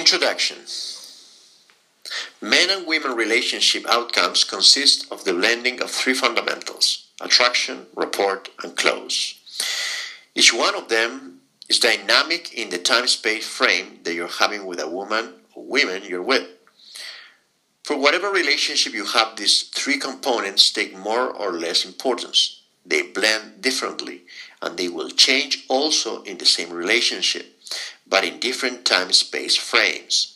Introduction. Men and women relationship outcomes consist of the blending of three fundamentals: attraction, rapport, and close. Each one of them is dynamic in the time-space frame that you're having with a woman or women you're with. For whatever relationship you have, these three components take more or less importance. They blend differently, and they will change also in the same relationship, but in different time-space frames.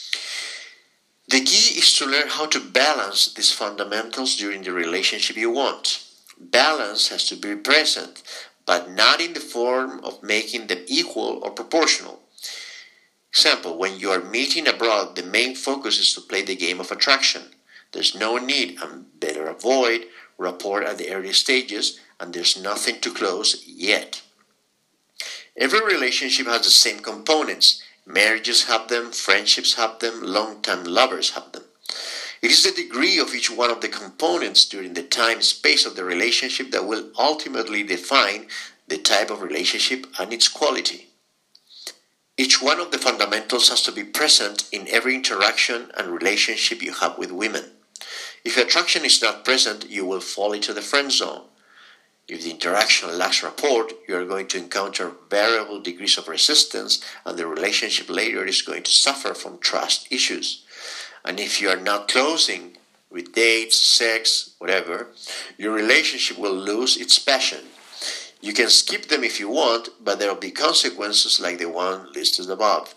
The key is to learn how to balance these fundamentals during the relationship you want. Balance has to be present, but not in the form of making them equal or proportional. Example, when you are meeting abroad, the main focus is to play the game of attraction. There's no need and better avoid rapport at the early stages, and there's nothing to close yet. Every relationship has the same components. Marriages have them, friendships have them, long-term lovers have them. It is the degree of each one of the components during the time-space of the relationship that will ultimately define the type of relationship and its quality. Each one of the fundamentals has to be present in every interaction and relationship you have with women. If attraction is not present, you will fall into the friend zone. If the interaction lacks rapport, you are going to encounter variable degrees of resistance, and the relationship later is going to suffer from trust issues. And if you are not closing with dates, sex, whatever, your relationship will lose its passion. You can skip them if you want, but there will be consequences like the one listed above.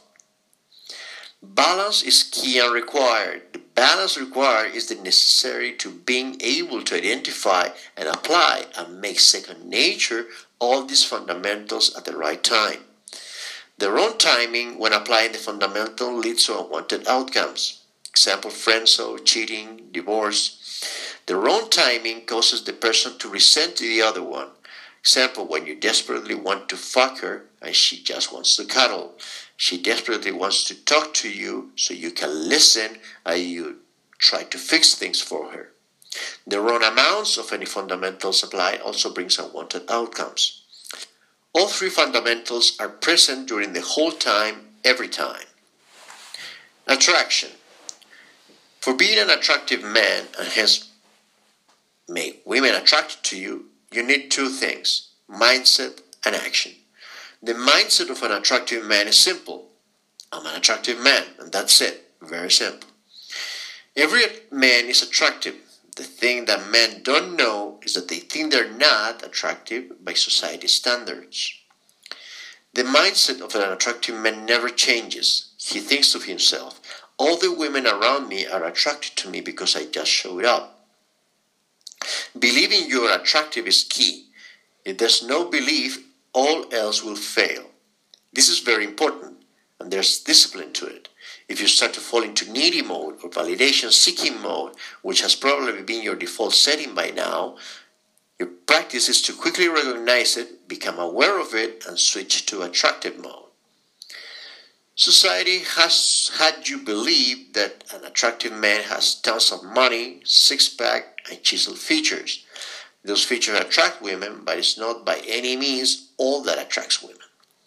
Balance is key and required. The balance required is the necessary to being able to identify and apply and make second nature all these fundamentals at the right time. The wrong timing when applying the fundamental leads to unwanted outcomes. Example, friendzone, cheating, divorce. The wrong timing causes the person to resent the other one. Example, when you desperately want to fuck her and she just wants to cuddle. She desperately wants to talk to you so you can listen and you try to fix things for her. The wrong amounts of any fundamentals applied also brings unwanted outcomes. All three fundamentals are present during the whole time, every time. Attraction. For being an attractive man and hence make women attracted to you, you need two things: mindset and action. The mindset of an attractive man is simple. I'm an attractive man, and that's it. Very simple. Every man is attractive. The thing that men don't know is that they think they're not attractive by society standards. The mindset of an attractive man never changes. He thinks to himself, all the women around me are attracted to me because I just showed up. Believing you are attractive is key. If there's no belief, all else will fail. This is very important, and there's discipline to it. If you start to fall into needy mode or validation-seeking mode, which has probably been your default setting by now, your practice is to quickly recognize it, become aware of it, and switch to attractive mode. Society has had you believe that an attractive man has tons of money, six-pack, and chiseled features. Those features attract women, but it's not by any means all that attracts women.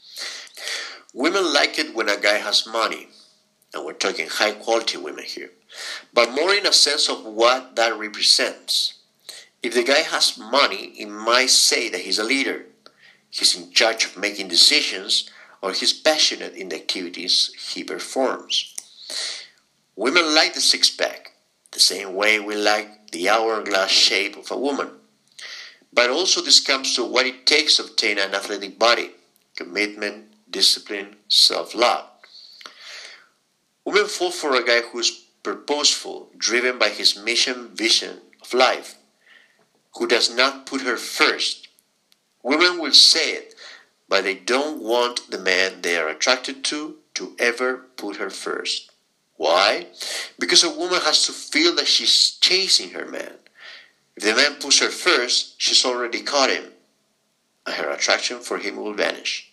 Women like it when a guy has money, and we're talking high-quality women here, but more in a sense of what that represents. If the guy has money, it might say that he's a leader, he's in charge of making decisions, or he's passionate in the activities he performs. Women like the six-pack, the same way we like the hourglass shape of a woman. But also this comes to what it takes to obtain an athletic body: commitment, discipline, self-love. Women fall for a guy who is purposeful, driven by his mission, vision of life, who does not put her first. Women will say it, but they don't want the man they are attracted to ever put her first. Why? Because a woman has to feel that she's chasing her man. If the man puts her first, she's already caught him, and her attraction for him will vanish.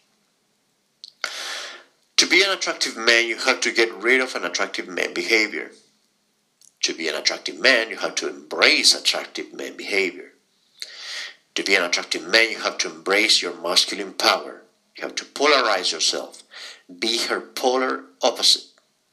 To be an attractive man, you have to get rid of an attractive man behavior. To be an attractive man, you have to embrace attractive man behavior. To be an attractive man, you have to embrace your masculine power. You have to polarize yourself. Be her polar opposite.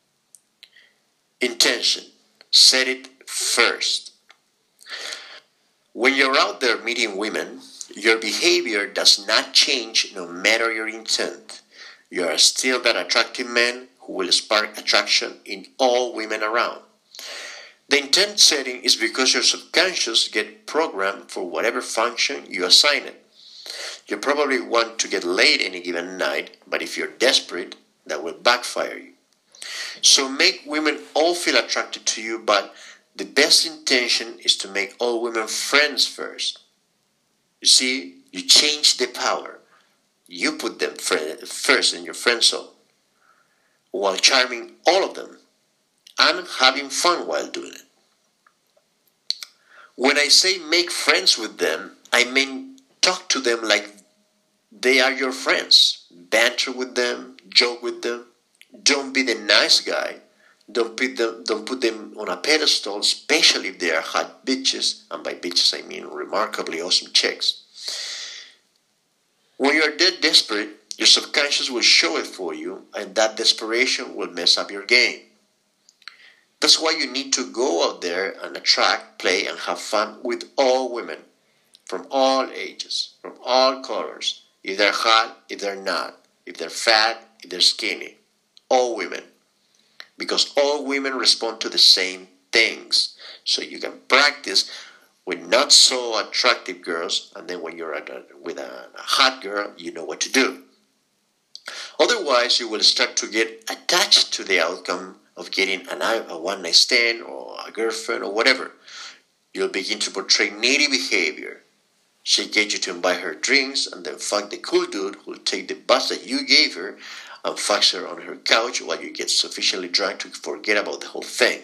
Intention. Set it first. When you're out there meeting women, your behavior does not change no matter your intent. You are still that attractive man who will spark attraction in all women around. The intent setting is because your subconscious get programmed for whatever function you assign it. You probably want to get laid any given night, but if you're desperate, that will backfire you. So make women all feel attracted to you, but the best intention is to make all women friends first. You see, you change the power. You put them first in your friend zone, while charming all of them and having fun while doing it. When I say make friends with them, I mean talk to them like they are your friends. Banter with them, joke with them. Don't be the nice guy. Don't put them on a pedestal, especially if they are hot bitches, and by bitches I mean remarkably awesome chicks. When you are dead desperate, your subconscious will show it for you, and that desperation will mess up your game. That's why you need to go out there and attract, play, and have fun with all women, from all ages, from all colors, if they're hot, if they're not, if they're fat, if they're skinny, all women. Because all women respond to the same things. So you can practice with not so attractive girls, and then when you're with a hot girl, you know what to do. Otherwise, you will start to get attached to the outcome of getting a one-night stand or a girlfriend or whatever. You'll begin to portray needy behavior. She'll get you to invite her drinks and then fuck the cool dude who'll take the bus that you gave her and fucks her on her couch while you get sufficiently drunk to forget about the whole thing.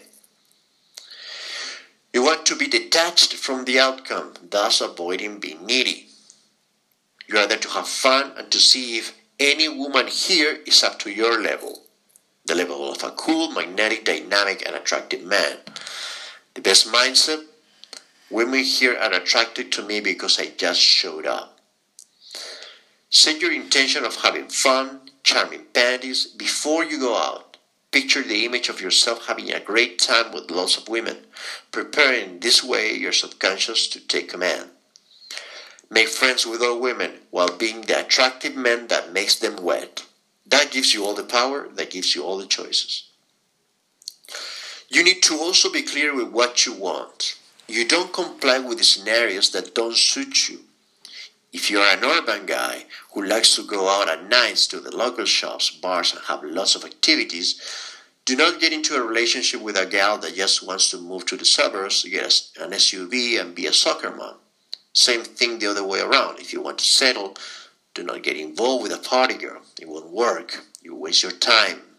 You want to be detached from the outcome, thus avoiding being needy. You are there to have fun and to see if any woman here is up to your level. The level of a cool, magnetic, dynamic, and attractive man. The best mindset? Women here are attracted to me because I just showed up. Set your intention of having fun, charming panties before you go out. Picture the image of yourself having a great time with lots of women, preparing this way your subconscious to take command. Make friends with all women while being the attractive man that makes them wet. That gives you all the power, that gives you all the choices. You need to also be clear with what you want. You don't comply with the scenarios that don't suit you. If you're an urban guy who likes to go out at nights to the local shops, bars, and have lots of activities, do not get into a relationship with a gal that just wants to move to the suburbs, get an SUV, and be a soccer mom. Same thing the other way around. If you want to settle, do not get involved with a party girl. It won't work. You waste your time.